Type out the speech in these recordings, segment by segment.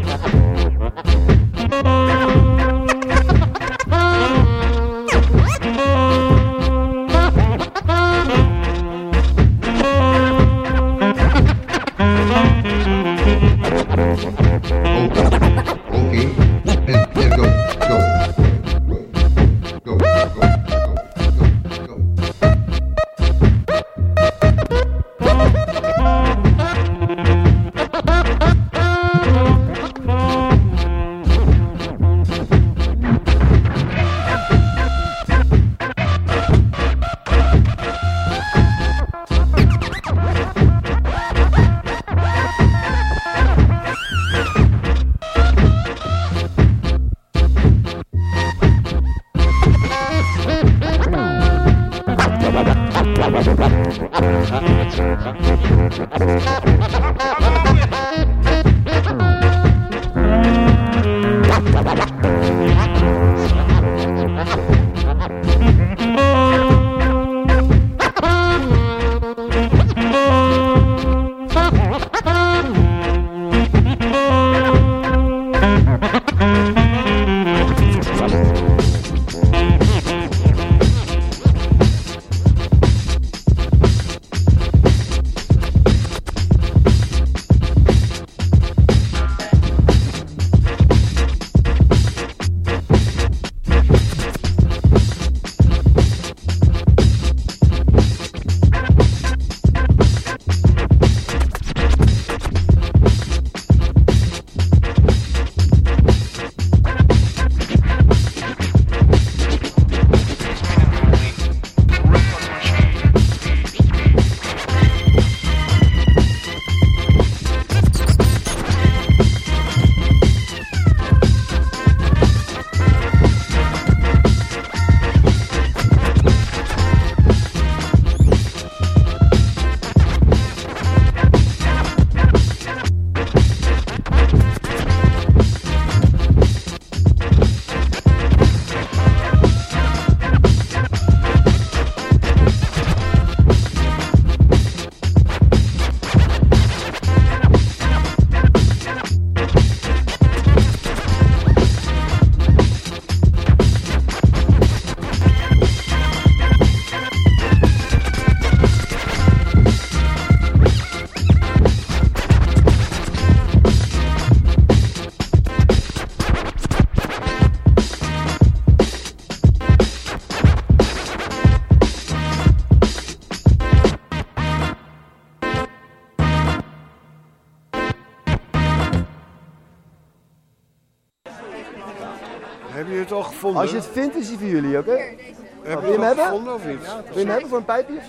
Heb je het al gevonden? Als je het vindt, is hij voor jullie, oké? Heb je hem hebben? Gevonden of niet? Wil je hem hebben voor een pijpje of zo?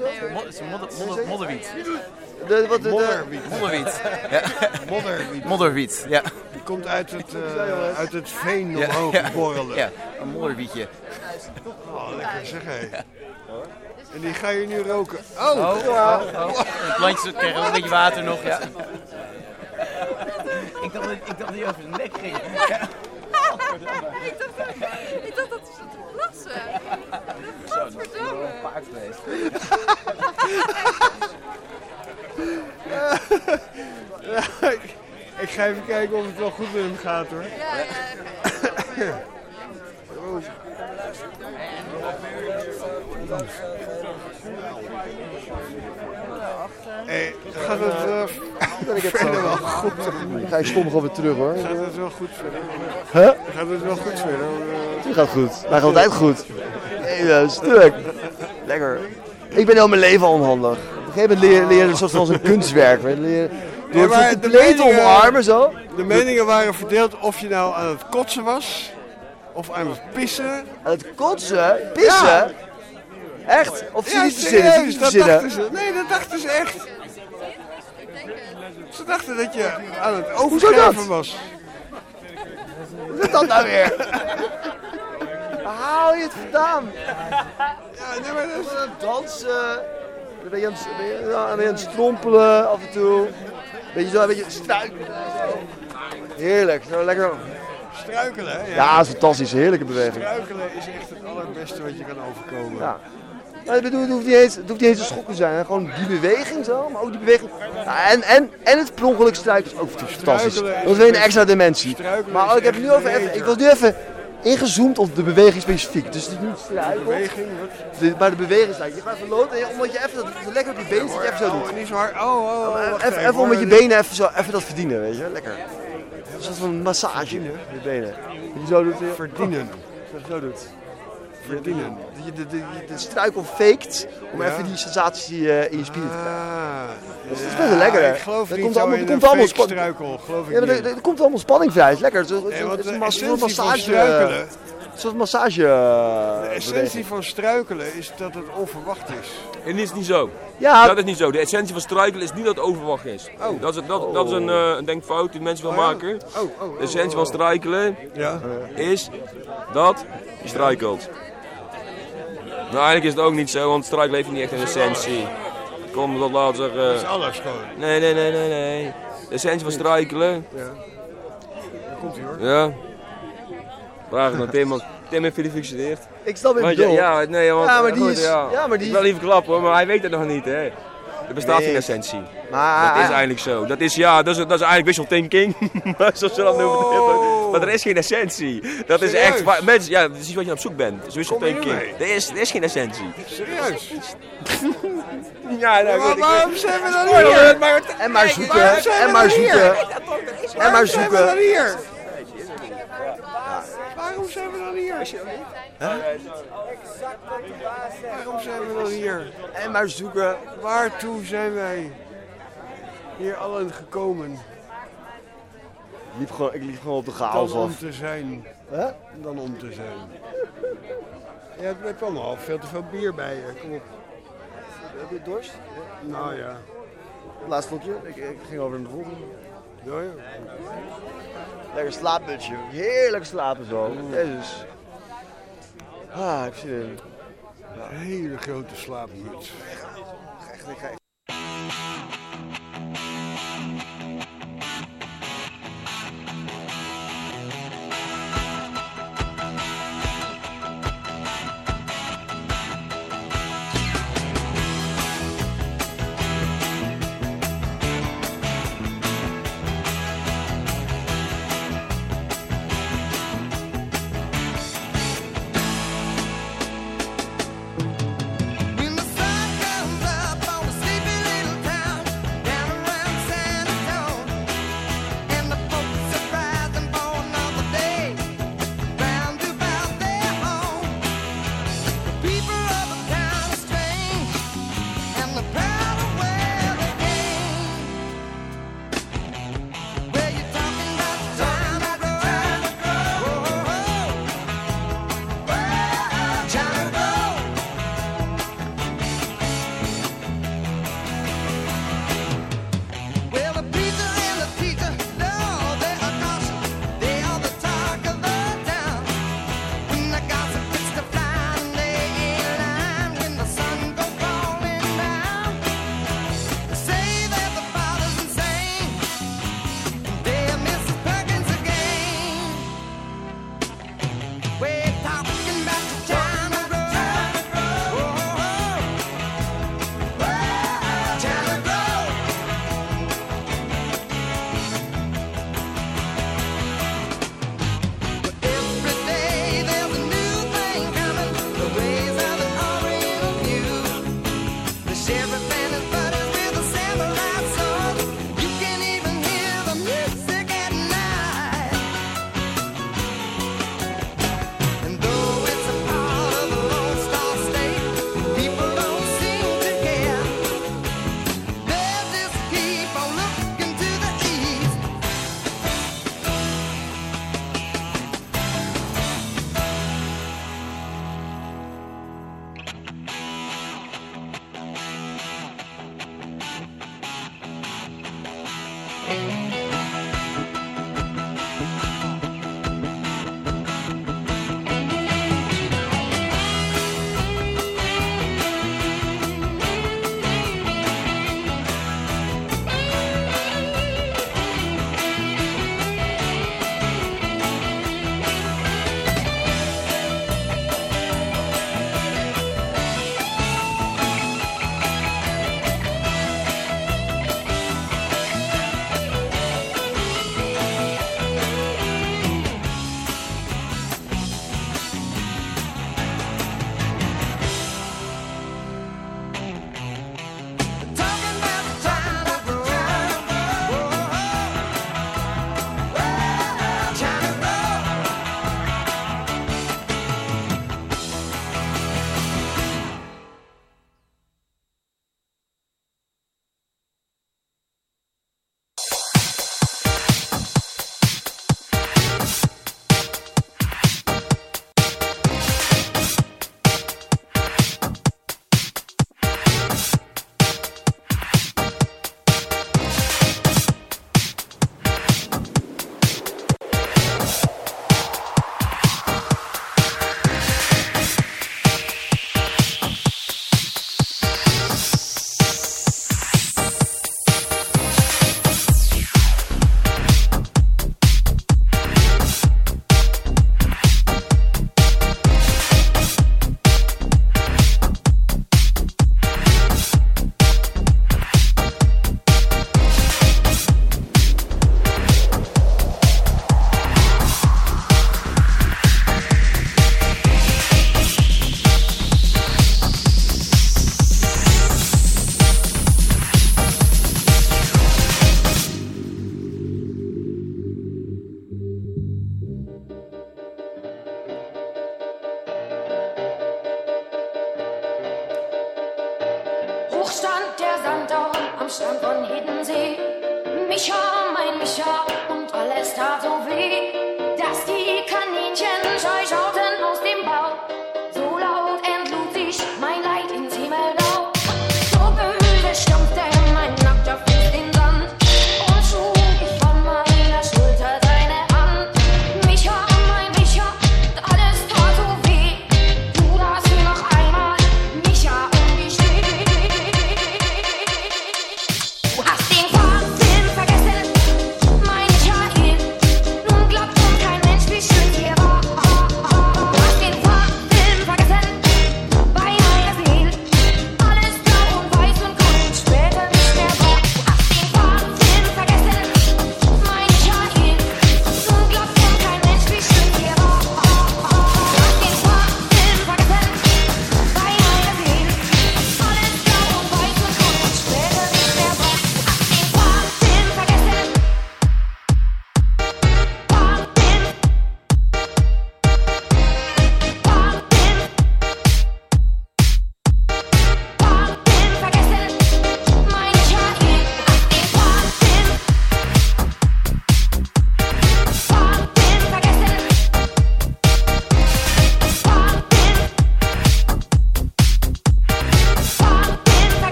Modderwiet. Modderwiet. Ja. Modderwiet. Modderwiet, ja. Die komt uit het veen omhoog borrelen. Ja, een modderwietje. Oh, lekker zeg hé. En die ga je nu roken. Het plantje krijgt ook een beetje water nog, ja. Ik dacht dat hij over de nek ging. Ja. Ik dacht dat hij zat te plassen. Godverdomme. Een paard geweest. Ik ga even kijken of het wel goed met hem gaat hoor. Ja. Hey, gaat het verder wel goed? Ik ga je stom gewoon weer terug hoor. Gaat het wel goed verder? Huh? Gaat het wel goed verder? Het gaat goed. Wij gaan altijd goed. Hele stuk. Lekker. Ik ben heel mijn leven onhandig. Op een gegeven moment leer je een soort van als een kunstwerk. Door het compleet te omarmen zo. De meningen waren verdeeld of je nou aan het kotsen was of aan het pissen. Aan het kotsen? Pissen? Ja. Echt? Of ja, niet serieus, dat dachten ze. Nee, dat dachten ze echt. Ze dachten dat je aan het overgeven was. Hoe is dat nou weer? Waar haal je het vandaan? Ja, nee, maar dat is aan het dansen. Ben je aan het strompelen af en toe. Beetje zo, een beetje struikelen. Heerlijk, zo lekker. Struikelen, hè? Ja, dat is fantastisch. Heerlijke beweging. Struikelen is echt het allerbeste wat je kan overkomen. Ja. Maar ik bedoel, het hoeft niet eens een schok te zijn. Hè. Gewoon die beweging zo, maar ook die beweging. Ja, en het per ongeluk struikelen is ook fantastisch. Dat is weer een extra dimensie. Maar ik was nu even ingezoomd op de beweging specifiek. Dus het is niet struikelen. Maar de beweging is eigenlijk. Je gaat even lopen omdat je even dat lekker op je benen zit, je even zo doet. Niet zo hard. Even om met je benen even dat verdienen, weet je. Lekker. Een soort van massage. Je benen. Dat je zo doet. Verdienen. Zo doet. Verdienen. De struikel faked om even die sensatie in je spieren te krijgen. Dus het is best wel lekker. Ik geloof er niet komt zo allemaal, in er komt een allemaal fake struikel, geloof ik ja, niet. er komt allemaal spanning vrij. Het is lekker. Het is een essentie van massage. struikelen. Een soort massage. De essentie van struikelen is dat het onverwacht is. En dat is niet zo. Ja. Dat is niet zo. De essentie van struikelen is niet dat het overwacht is. Oh. Dat is een denkfout die mensen willen maken. De essentie van struikelen is dat je struikelt. Nou, eigenlijk is het ook niet zo, want struikelen heeft niet echt een essentie. Kom, dat laat zeggen. Dat is alles gewoon. Nee. De essentie van struikelen. Ja. Daar komt ie hoor. Ja. Vraag het naar Tim, want Tim heeft jullie gestudeerd. Ik snap het Want bedoel. ja, maar die is... Ja, maar die Ik wil liever klappen hoor, maar hij weet het nog niet hè. Er bestaat geen essentie. Maar Dat is eigenlijk zo. Dat is eigenlijk wishful thinking. Zoals ze dat noemen. Maar er is geen essentie. Dat is Serieus? echt... Mensen, ja, dat is wat je op zoek bent. Dat is wishful Kom je thinking. ermee? Er is geen essentie. Serieus? Ja, nou goed. Waarom zijn we dan hier? En maar zoeken. En maar zoeken. En maar Zijn we zoeken. dan hier? Waarom zijn we dan hier? Waarom zijn we dan hier? En maar zoeken. Waartoe zijn wij hier allen gekomen? Ik liep gewoon op de chaos Dan om af. te zijn. Hè? Dan om te zijn. Ja, er hebt allemaal al veel te veel bier bij je. Kom op. Heb je dorst? Nou ja. Laatste slokje. Ik ging over naar de volgende. Ja. Lekker slaapmutsje. Heerlijk slapen zo. Jezus. Ah, ik heb zin in. Een hele grote slaapmuts. Echt, ik ga echt. When the sun comes up on the sleepy am Strand von Hiddensee. Micha, mein Micha, und alles tat so weh, dass die Kaninchen scheu schauten aus dem Bauch. So laut entlud sich mein Leid ins Himmelblau. So böse stampfte mein nackter Fuß den Sand und schlug ich von meiner Schulter seine Hand. Micha, mein Micha, alles tat so weh. Du darfst mir noch einmal, Micha, umgestehen. Du hast den Wahnsinn vergessen, mein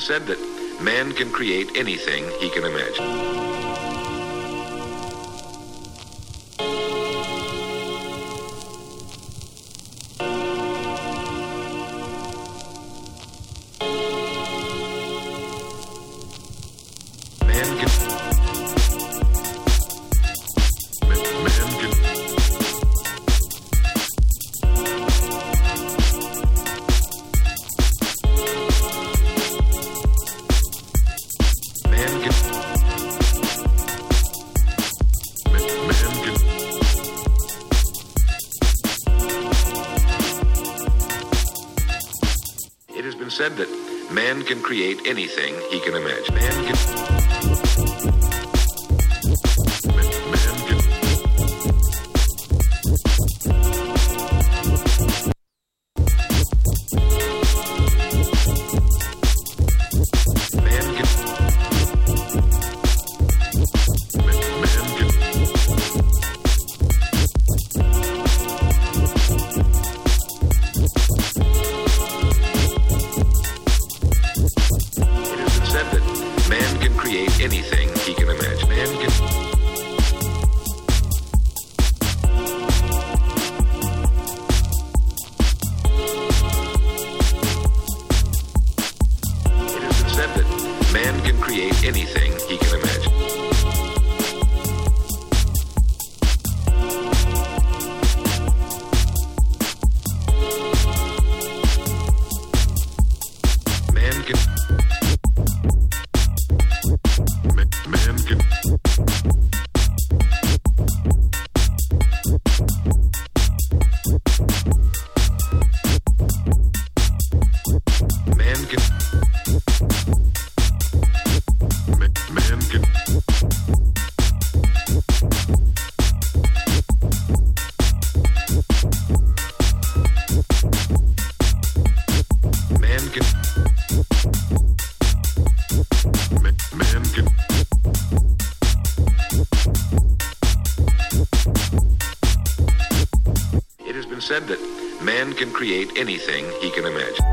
said that man can create anything he can imagine. Said that man can create anything he can imagine. Man can anything he can imagine. It has been said that man can create anything he can imagine. Said that man can create anything he can imagine.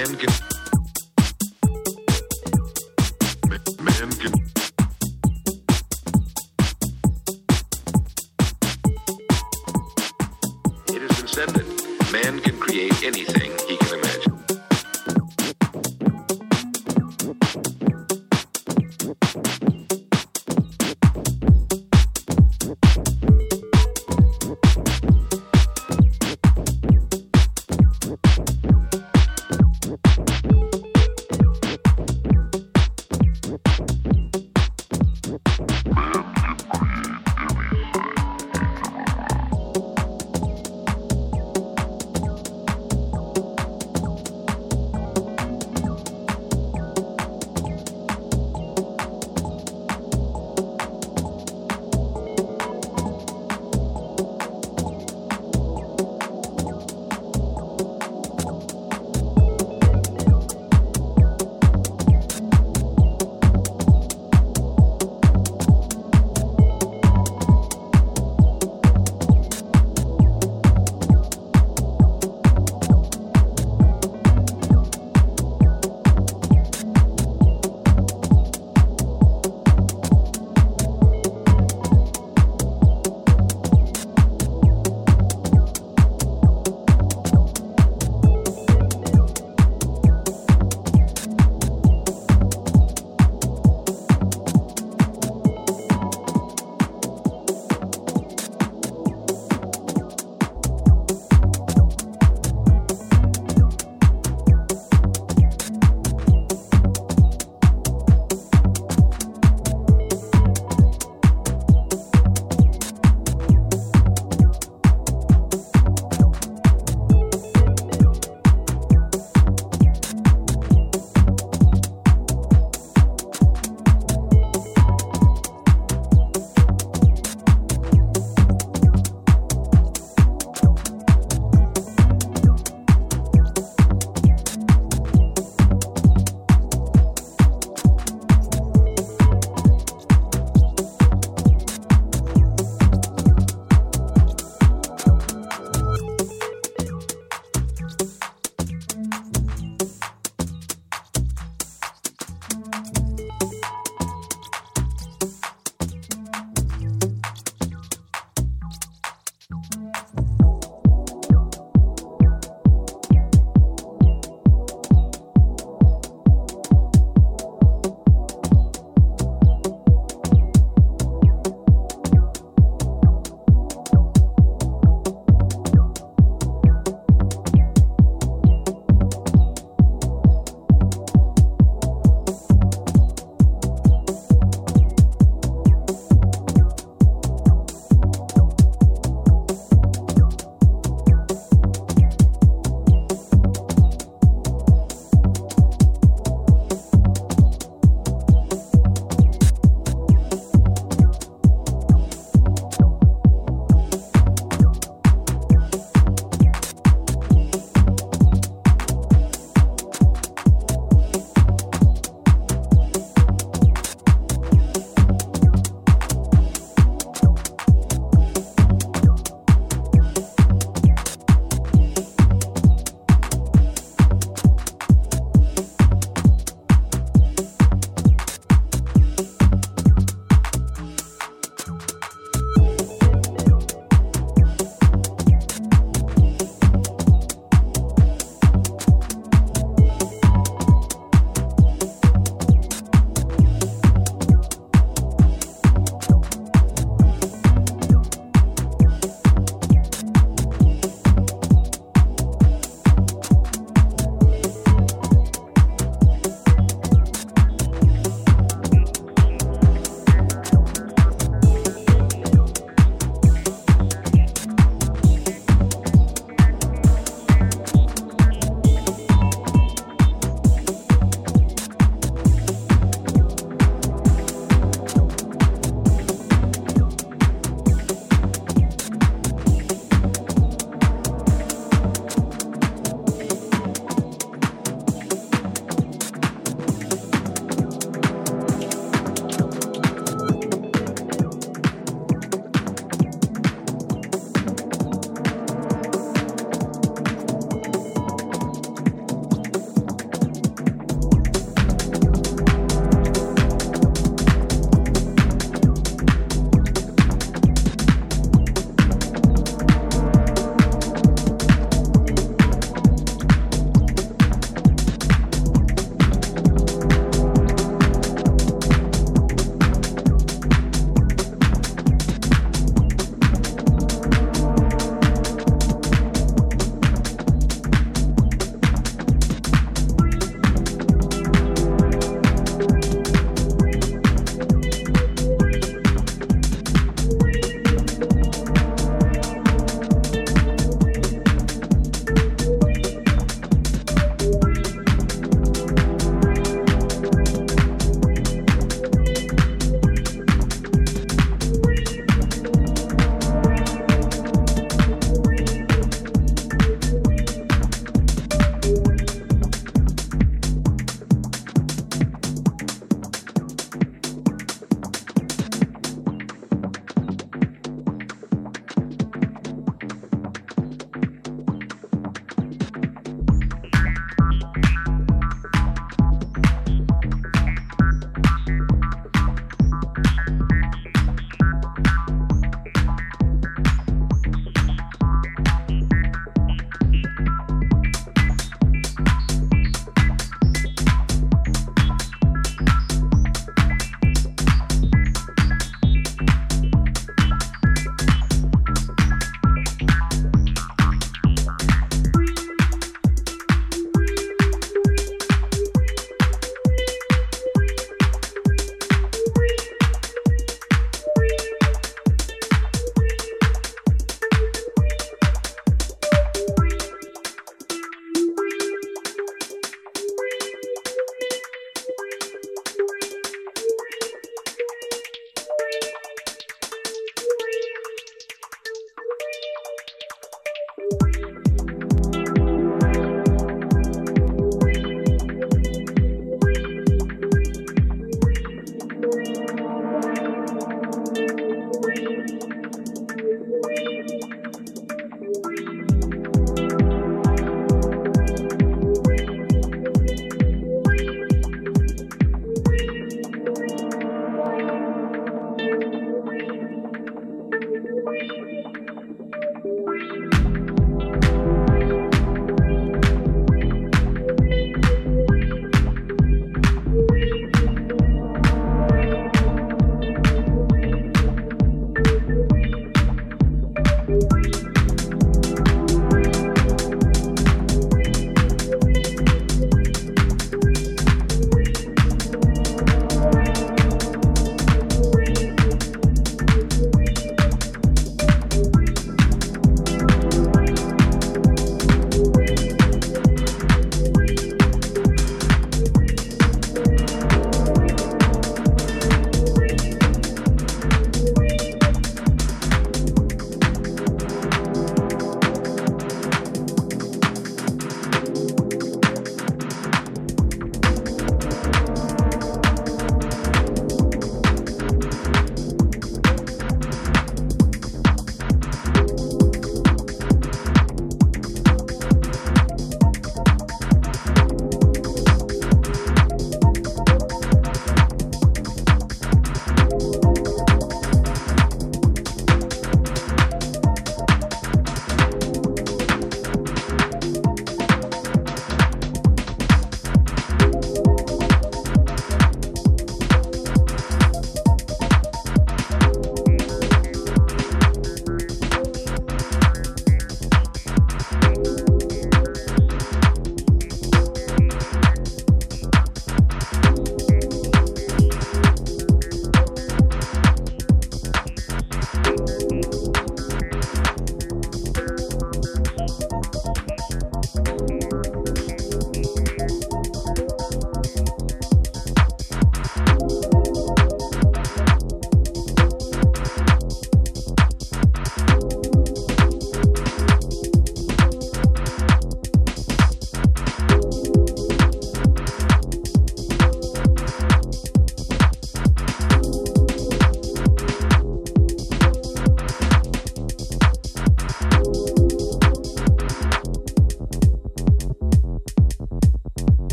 Man can. It has been said that man can create anything he can imagine.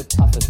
toughest